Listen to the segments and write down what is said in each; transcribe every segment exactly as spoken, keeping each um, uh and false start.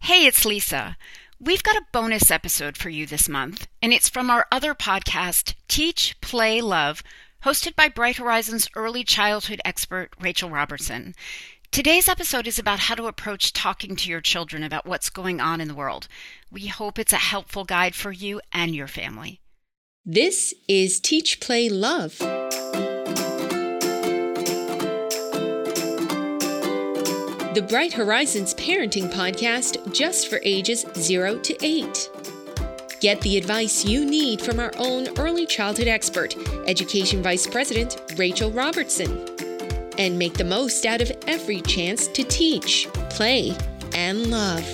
Hey, it's Lisa. We've got a bonus episode for you this month, and it's from our other podcast, Teach, Play, Love, hosted by Bright Horizons early childhood expert, Rachel Robertson. Today's episode is about how to approach talking to your children about what's going on in the world. We hope it's a helpful guide for you and your family. This is Teach, Play, Love. The Bright Horizons parenting podcast just for ages zero to eight. Get the advice you need from our own early childhood expert, Education Vice President Rachel Robertson. And make the most out of every chance to teach, play, and love.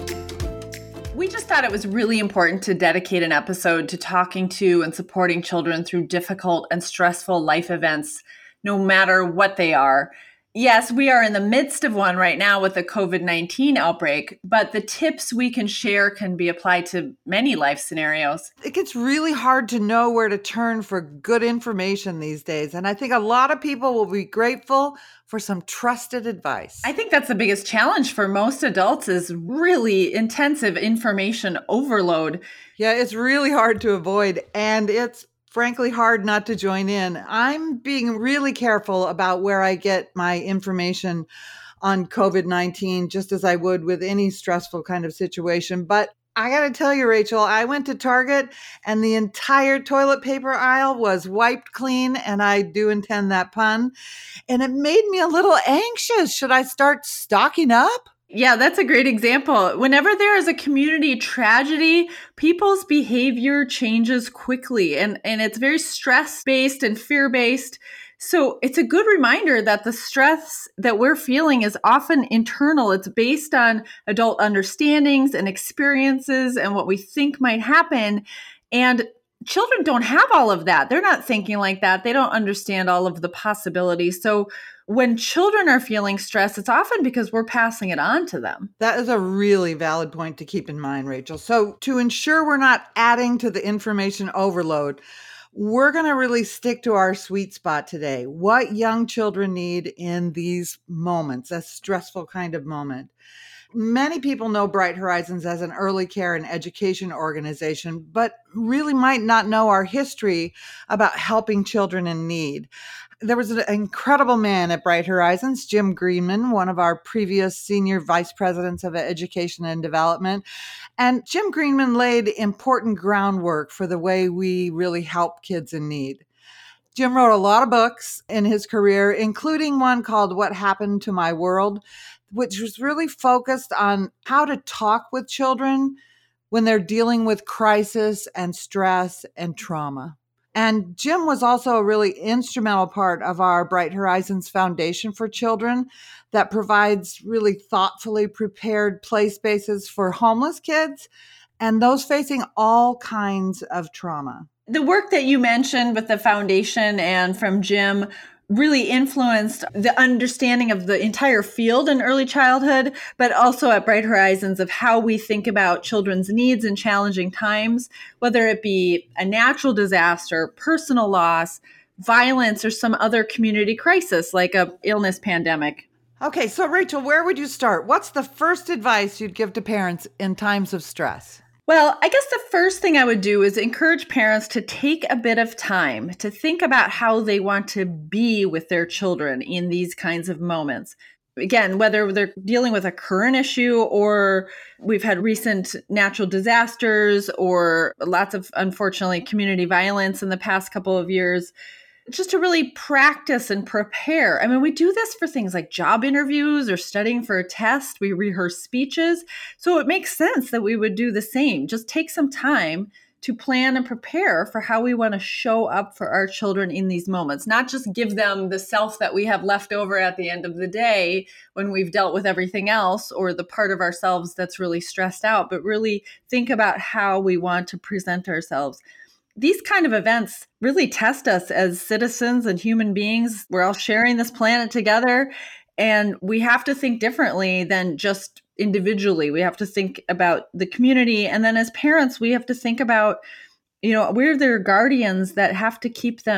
We just thought it was really important to dedicate an episode to talking to and supporting children through difficult and stressful life events, no matter what they are. Yes, we are in the midst of one right now with the covid nineteen outbreak, but the tips we can share can be applied to many life scenarios. It gets really hard to know where to turn for good information these days, and I think a lot of people will be grateful for some trusted advice. I think that's the biggest challenge for most adults is really intensive information overload. Yeah, it's really hard to avoid, and it's frankly hard not to join in. I'm being really careful about where I get my information on covid nineteen, just as I would with any stressful kind of situation. But I got to tell you, Rachel, I went to Target and the entire toilet paper aisle was wiped clean, and I do intend that pun. And it made me a little anxious. Should I start stocking up? Yeah, that's a great example. Whenever there is a community tragedy, people's behavior changes quickly, and, and it's very stress-based and fear-based. So it's a good reminder that the stress that we're feeling is often internal. It's based on adult understandings and experiences and what we think might happen. And children don't have all of that. They're not thinking like that. They don't understand all of the possibilities. So when children are feeling stress, it's often because we're passing it on to them. That is a really valid point to keep in mind, Rachel. So to ensure we're not adding to the information overload, we're going to really stick to our sweet spot today. What young children need in these moments, a stressful kind of moment. Many people know Bright Horizons as an early care and education organization, but really might not know our history about helping children in need. There was an incredible man at Bright Horizons, Jim Greenman, one of our previous senior vice presidents of education and development. And Jim Greenman laid important groundwork for the way we really help kids in need. Jim wrote a lot of books in his career, including one called What Happened to My World, which was really focused on how to talk with children when they're dealing with crisis and stress and trauma. And Jim was also a really instrumental part of our Bright Horizons Foundation for Children that provides really thoughtfully prepared play spaces for homeless kids and those facing all kinds of trauma. The work that you mentioned with the foundation and from Jim really influenced the understanding of the entire field in early childhood, but also at Bright Horizons of how we think about children's needs in challenging times, whether it be a natural disaster, personal loss, violence, or some other community crisis like a illness pandemic. Okay, so Rachel, where would you start? What's the first advice you'd give to parents in times of stress? Well, I guess the first thing I would do is encourage parents to take a bit of time to think about how they want to be with their children in these kinds of moments. Again, whether they're dealing with a current issue or we've had recent natural disasters or lots of, unfortunately, community violence in the past couple of years, just to really practice and prepare. I mean, we do this for things like job interviews or studying for a test. We rehearse speeches. So it makes sense that we would do the same. Just take some time to plan and prepare for how we want to show up for our children in these moments, not just give them the self that we have left over at the end of the day when we've dealt with everything else or the part of ourselves that's really stressed out, but really think about how we want to present ourselves. These kind of events really test us as citizens and human beings. We're all sharing this planet together, and we have to think differently than just individually. We have to think about the community. And then as parents, we have to think about, you know, we're their guardians that have to keep them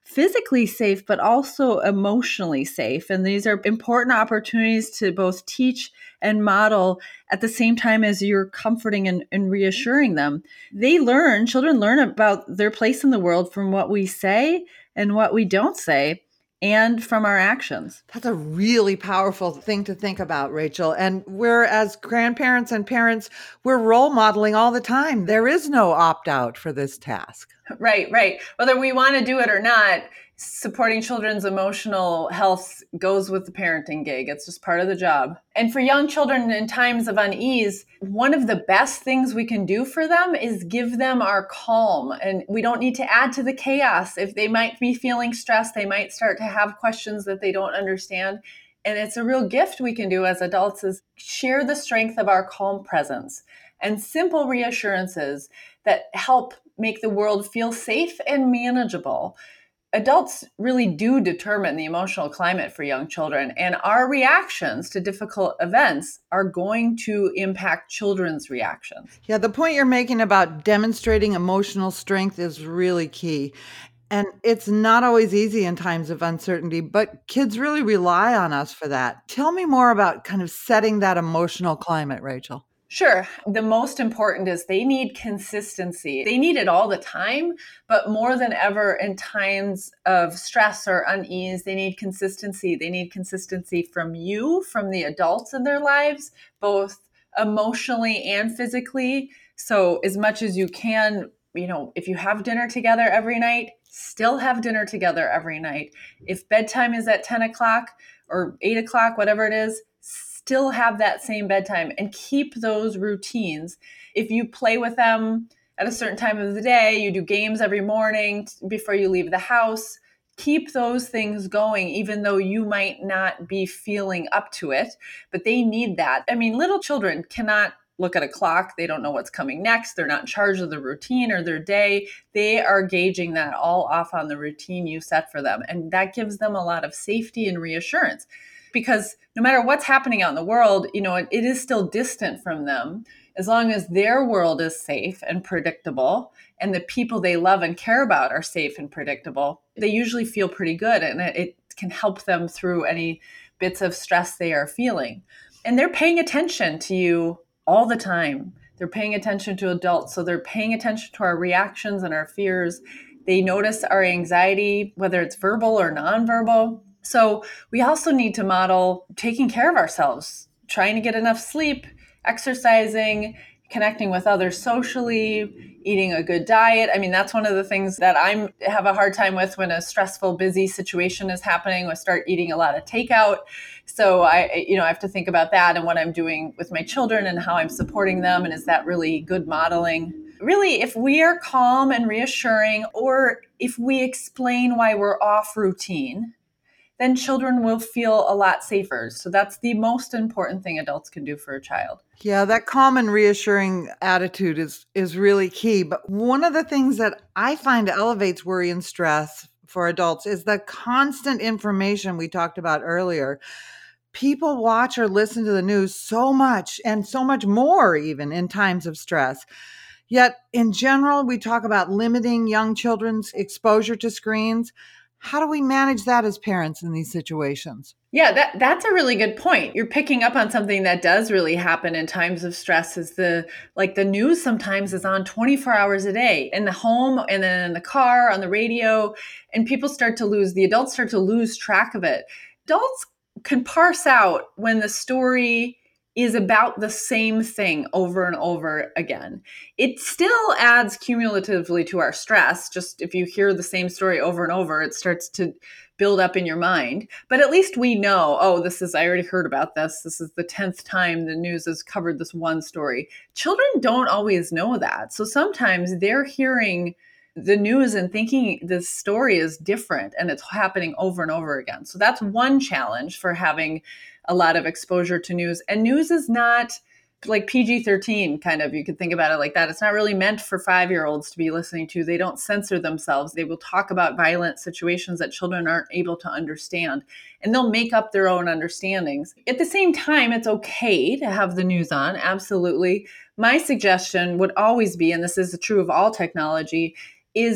physically safe, but also emotionally safe. And these are important opportunities to both teach and model at the same time as you're comforting and, and reassuring them. They learn, children learn about their place in the world from what we say and what we don't say, and from our actions. That's a really powerful thing to think about, Rachel. And we're, as grandparents and parents, we're role modeling all the time. There is no opt-out for this task. Right, right. Whether we want to do it or not, supporting children's emotional health goes with the parenting gig. It's just part of the job. And for young children in times of unease, one of the best things we can do for them is give them our calm. And we don't need to add to the chaos. If they might be feeling stressed, they might start to have questions that they don't understand. And it's a real gift we can do as adults is share the strength of our calm presence and simple reassurances that help make the world feel safe and manageable. Adults really do determine the emotional climate for young children, and our reactions to difficult events are going to impact children's reactions. Yeah, the point you're making about demonstrating emotional strength is really key. And it's not always easy in times of uncertainty, but kids really rely on us for that. Tell me more about kind of setting that emotional climate, Rachel. Sure. The most important is they need consistency. They need it all the time, but more than ever in times of stress or unease, they need consistency. They need consistency from you, from the adults in their lives, both emotionally and physically. So as much as you can, you know, if you have dinner together every night, still have dinner together every night. If bedtime is at ten o'clock or eight o'clock, whatever it is, still have that same bedtime and keep those routines. If you play with them at a certain time of the day, you do games every morning before you leave the house, keep those things going, even though you might not be feeling up to it, but they need that. I mean, little children cannot look at a clock. They don't know what's coming next. They're not in charge of the routine or their day. They are gauging that all off on the routine you set for them. And that gives them a lot of safety and reassurance. Because no matter what's happening out in the world, you know, it, it is still distant from them. As long as their world is safe and predictable and the people they love and care about are safe and predictable, they usually feel pretty good, and it, it can help them through any bits of stress they are feeling. And they're paying attention to you all the time. They're paying attention to adults. So they're paying attention to our reactions and our fears. They notice our anxiety, whether it's verbal or nonverbal. So we also need to model taking care of ourselves, trying to get enough sleep, exercising, connecting with others socially, eating a good diet. I mean, that's one of the things that I have a hard time with when a stressful, busy situation is happening. I start eating a lot of takeout. So I, you know, I have to think about that and what I'm doing with my children and how I'm supporting them. And is that really good modeling? Really, if we are calm and reassuring, or if we explain why we're off routine, then children will feel a lot safer. So that's the most important thing adults can do for a child. Yeah, that calm and reassuring attitude is is really key. But one of the things that I find elevates worry and stress for adults is the constant information we talked about earlier. People watch or listen to the news so much, and so much more even in times of stress. Yet in general, we talk about limiting young children's exposure to screens. How do we manage that as parents in these situations? Yeah, that, that's a really good point. You're picking up on something that does really happen in times of stress is the, like the news sometimes is on twenty-four hours a day in the home and then in the car, on the radio, and people start to lose, the adults start to lose track of it. Adults can parse out when the story is about the same thing over and over again. It still adds cumulatively to our stress. Just if you hear the same story over and over, it starts to build up in your mind. But at least we know, oh, this is, I already heard about this. This is the tenth time the news has covered this one story. Children don't always know that. So sometimes they're hearing the news and thinking the story is different and it's happening over and over again. So that's one challenge for having a lot of exposure to news. And news is not like P G thirteen kind of, you could think about it like that. It's not really meant for five-year-olds to be listening to. They don't censor themselves. They will talk about violent situations that children aren't able to understand, and they'll make up their own understandings. At the same time, it's okay to have the news on, absolutely. My suggestion would always be, and this is true of all technology, is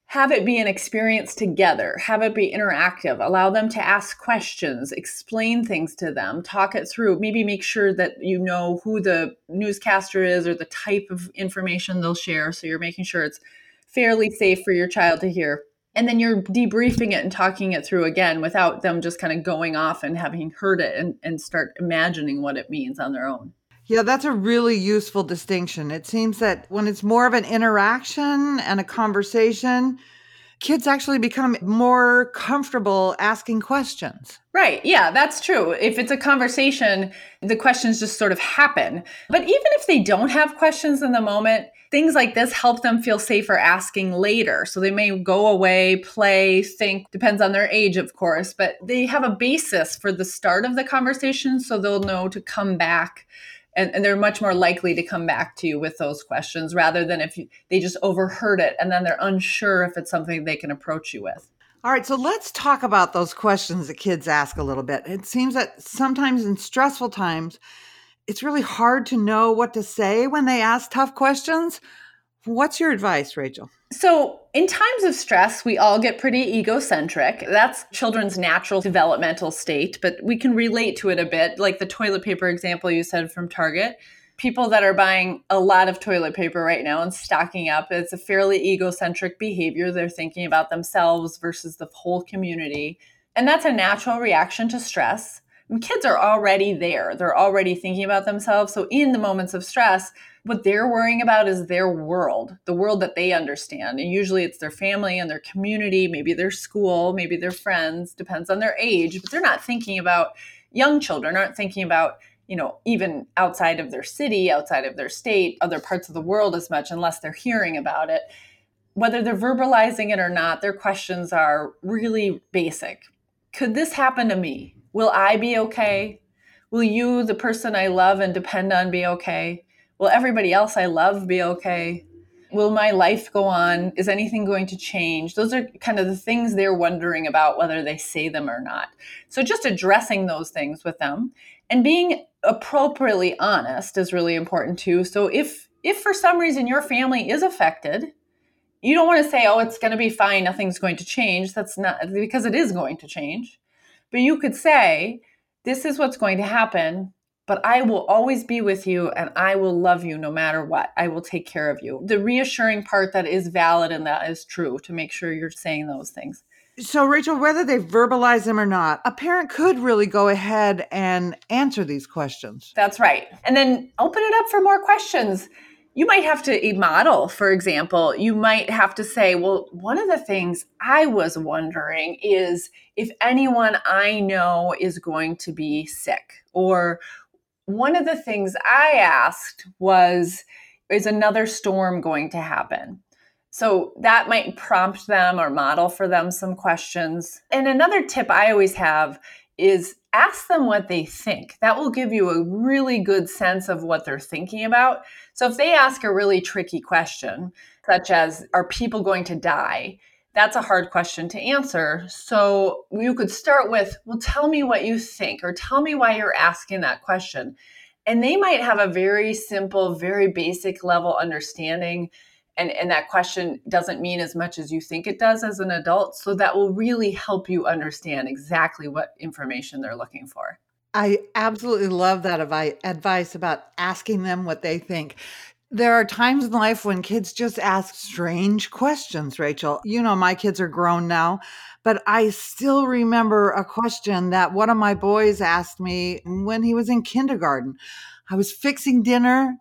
have it be an experience together, have it be interactive, allow them to ask questions, explain things to them, talk it through, maybe make sure that you know who the newscaster is or the type of information they'll share. So you're making sure it's fairly safe for your child to hear. And then you're debriefing it and talking it through again without them just kind of going off and having heard it and, and start imagining what it means on their own. Yeah, that's a really useful distinction. It seems that when it's more of an interaction and a conversation, kids actually become more comfortable asking questions. Right. Yeah, that's true. If it's a conversation, the questions just sort of happen. But even if they don't have questions in the moment, things like this help them feel safer asking later. So they may go away, play, think, depends on their age, of course, but they have a basis for the start of the conversation, so they'll know to come back. And, and they're much more likely to come back to you with those questions rather than if you, they just overheard it and then they're unsure if it's something they can approach you with. All right, so let's talk about those questions that kids ask a little bit. It seems that sometimes in stressful times, it's really hard to know what to say when they ask tough questions. What's your advice, Rachel? So in times of stress, we all get pretty egocentric. That's children's natural developmental state, but we can relate to it a bit, like the toilet paper example you said from Target. People that are buying a lot of toilet paper right now and stocking up, it's a fairly egocentric behavior. They're thinking about themselves versus the whole community. And that's a natural reaction to stress. And kids are already there. They're already thinking about themselves. So in the moments of stress, what they're worrying about is their world, the world that they understand. And usually it's their family and their community, maybe their school, maybe their friends, depends on their age. But they're not thinking about, young children aren't thinking about, you know, even outside of their city, outside of their state, other parts of the world as much, unless they're hearing about it. Whether they're verbalizing it or not, their questions are really basic. Could this happen to me? Will I be okay? Will you, the person I love and depend on, be okay? Will everybody else I love be okay? Will my life go on? Is anything going to change? Those are kind of the things they're wondering about, whether they say them or not. So just addressing those things with them and being appropriately honest is really important too. So if if for some reason your family is affected, you don't want to say, oh, it's going to be fine, nothing's going to change. That's not, because it is going to change. But you could say, this is what's going to happen, but I will always be with you and I will love you no matter what. I will take care of you. The reassuring part that is valid and that is true, to make sure you're saying those things. So, Rachel, whether they verbalize them or not, a parent could really go ahead and answer these questions. That's right. And then open it up for more questions. You might have to model, for example, you might have to say, well, one of the things I was wondering is if anyone I know is going to be sick. Or one of the things I asked was, is another storm going to happen? So that might prompt them or model for them some questions. And another tip I always have is ask them what they think. That will give you a really good sense of what they're thinking about. So if they ask a really tricky question, such as, are people going to die? That's a hard question to answer. So you could start with, well, tell me what you think, or tell me why you're asking that question. And they might have a very simple, very basic level understanding. And, and that question doesn't mean as much as you think it does as an adult. So that will really help you understand exactly what information they're looking for. I absolutely love that avi- advice about asking them what they think. There are times in life when kids just ask strange questions, Rachel. You know, my kids are grown now, but I still remember a question that one of my boys asked me when he was in kindergarten. I was fixing dinner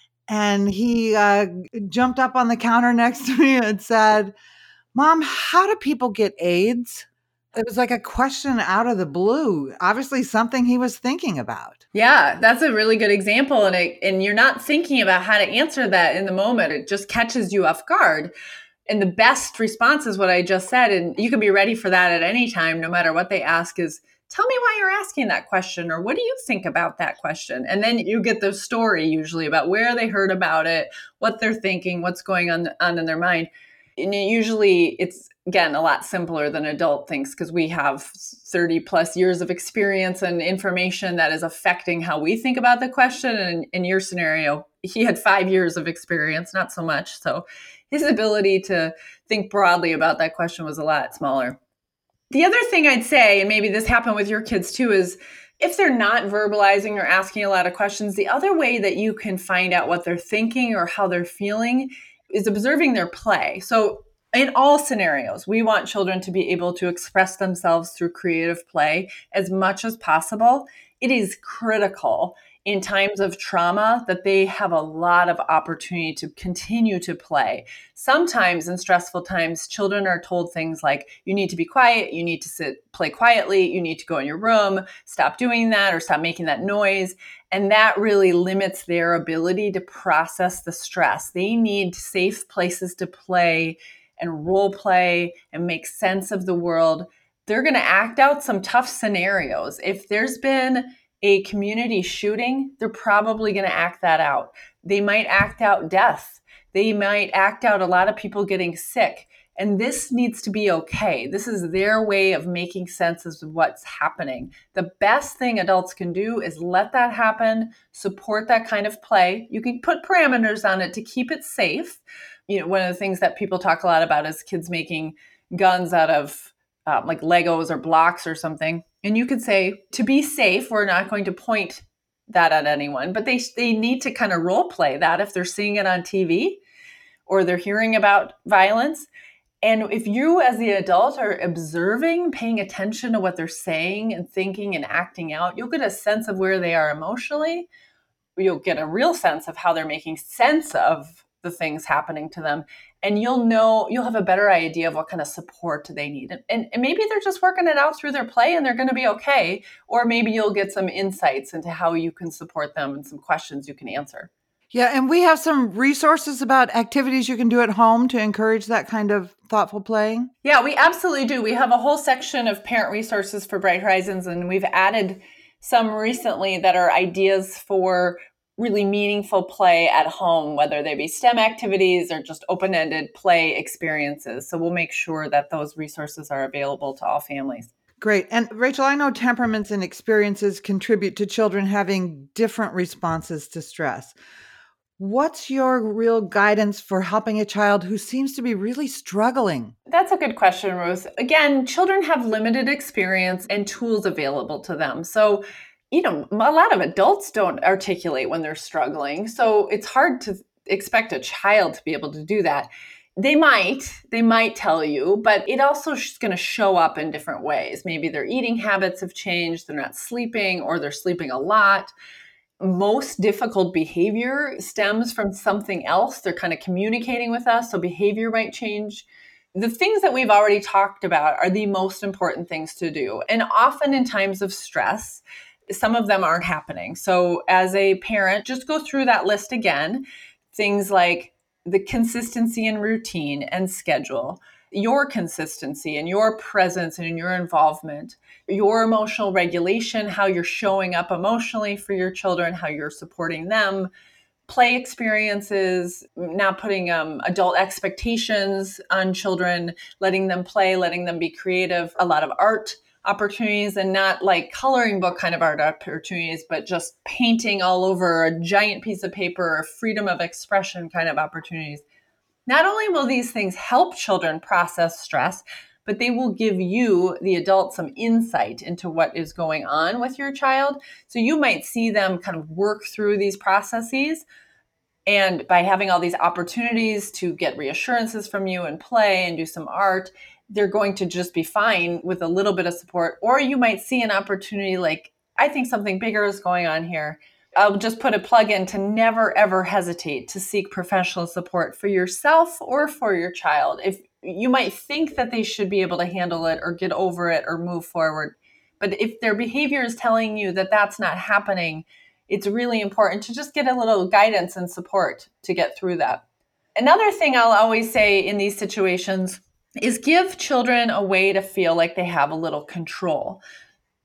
and he uh, jumped up on the counter next to me and said, Mom, how do people get AIDS? It was like a question out of the blue, obviously something he was thinking about. Yeah, that's a really good example. And it, and you're not thinking about how to answer that in the moment. It just catches you off guard. And the best response is what I just said. And you can be ready for that at any time, no matter what they ask, is tell me why you're asking that question, or what do you think about that question? And then you get the story usually about where they heard about it, what they're thinking, what's going on, on in their mind. And usually it's, again, a lot simpler than adult thinks because we have thirty plus years of experience and information that is affecting how we think about the question. And in your scenario, he had five years of experience, not so much. So his ability to think broadly about that question was a lot smaller. The other thing I'd say, and maybe this happened with your kids too, is if they're not verbalizing or asking a lot of questions, the other way that you can find out what they're thinking or how they're feeling is observing their play. So in all scenarios, we want children to be able to express themselves through creative play as much as possible. It is critical in times of trauma that they have a lot of opportunity to continue to play. Sometimes in stressful times, children are told things like, you need to be quiet, you need to sit, play quietly, you need to go in your room, stop doing that or stop making that noise. And that really limits their ability to process the stress. They need safe places to play and role play and make sense of the world. They're going to act out some tough scenarios. If there's been a community shooting, they're probably going to act that out. They might act out death. They might act out a lot of people getting sick. And this needs to be okay. This is their way of making sense of what's happening. The best thing adults can do is let that happen, support that kind of play. You can put parameters on it to keep it safe. You know, one of the things that people talk a lot about is kids making guns out of um, like Legos or blocks or something. And you could say, to be safe, we're not going to point that at anyone, but they they need to kind of role play that if they're seeing it on T V or they're hearing about violence. And if you as the adult are observing, paying attention to what they're saying and thinking and acting out, you'll get a sense of where they are emotionally. You'll get a real sense of how they're making sense of the things happening to them. And you'll know, you'll have a better idea of what kind of support they need. And, and, and maybe they're just working it out through their play and they're going to be okay. Or maybe you'll get some insights into how you can support them and some questions you can answer. Yeah, and we have some resources about activities you can do at home to encourage that kind of thoughtful playing. Yeah, we absolutely do. We have a whole section of parent resources for Bright Horizons, and we've added some recently that are ideas for really meaningful play at home, whether they be STEM activities or just open-ended play experiences. So we'll make sure that those resources are available to all families. Great. And Rachel, I know temperaments and experiences contribute to children having different responses to stress. What's your real guidance for helping a child who seems to be really struggling? That's a good question, Ruth. Again, children have limited experience and tools available to them. So you know, a lot of adults don't articulate when they're struggling. So it's hard to expect a child to be able to do that. They might, they might tell you, but it also is going to show up in different ways. Maybe their eating habits have changed, they're not sleeping, or they're sleeping a lot. Most difficult behavior stems from something else. They're kind of communicating with us, so behavior might change. The things that we've already talked about are the most important things to do. And often in times of stress, some of them aren't happening. So as a parent, just go through that list again. Things like the consistency and routine and schedule, your consistency and your presence and your involvement, your emotional regulation, how you're showing up emotionally for your children, how you're supporting them, play experiences, not putting um, adult expectations on children, letting them play, letting them be creative, a lot of art opportunities, and not like coloring book kind of art opportunities, but just painting all over a giant piece of paper, or freedom of expression kind of opportunities. Not only will these things help children process stress, but they will give you, the adult, some insight into what is going on with your child. So you might see them kind of work through these processes. And by having all these opportunities to get reassurances from you and play and do some art, they're going to just be fine with a little bit of support. Or you might see an opportunity like, I think something bigger is going on here. I'll just put a plug in to never, ever hesitate to seek professional support for yourself or for your child. If you might think that they should be able to handle it or get over it or move forward, but if their behavior is telling you that that's not happening, it's really important to just get a little guidance and support to get through that. Another thing I'll always say in these situations is give children a way to feel like they have a little control.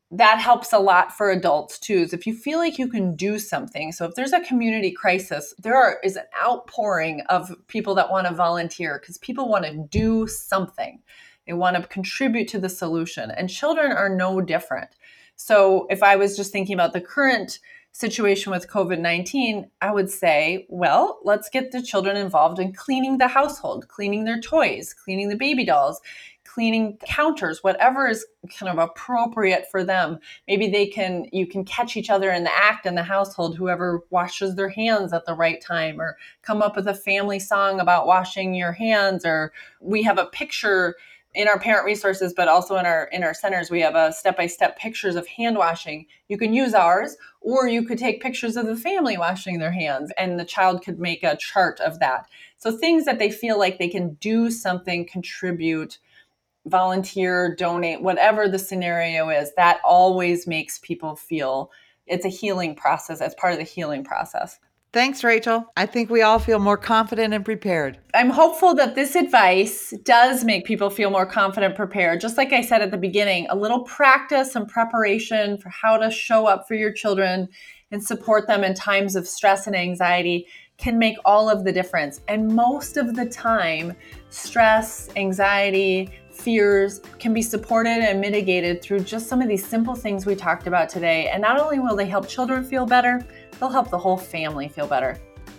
that helps a lot for adults too, is if you feel like you can do something. So if there's a community crisis, there are, is an outpouring of people that want to volunteer because people want to do something. They want to contribute to the solution, and children are no different. So if I was just thinking about the current situation with COVID nineteen, I would say, well, let's get the children involved in cleaning the household, cleaning their toys, cleaning the baby dolls, cleaning counters, whatever is kind of appropriate for them. Maybe they can, you can catch each other in the act in the household, whoever washes their hands at the right time, or come up with a family song about washing your hands. Or we have a picture in our parent resources, but also in our in our centers, we have a step-by-step pictures of hand washing. You can use ours, or you could take pictures of the family washing their hands, and the child could make a chart of that. So things that they feel like they can do something, contribute, volunteer, donate, whatever the scenario is, that always makes people feel it's a healing process as part of the healing process. Thanks, Rachel. I think we all feel more confident and prepared. I'm hopeful that this advice does make people feel more confident, prepared. Just like I said at the beginning, a little practice and preparation for how to show up for your children and support them in times of stress and anxiety can make all of the difference. And most of the time, stress, anxiety, fears can be supported and mitigated through just some of these simple things we talked about today. And not only will they help children feel better, they'll help the whole family feel better.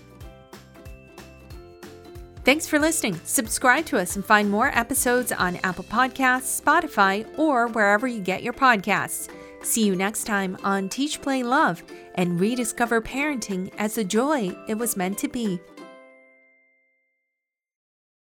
Thanks for listening. Subscribe to us and find more episodes on Apple Podcasts, Spotify, or wherever you get your podcasts. See you next time on Teach, Play, Love, and rediscover parenting as the joy it was meant to be.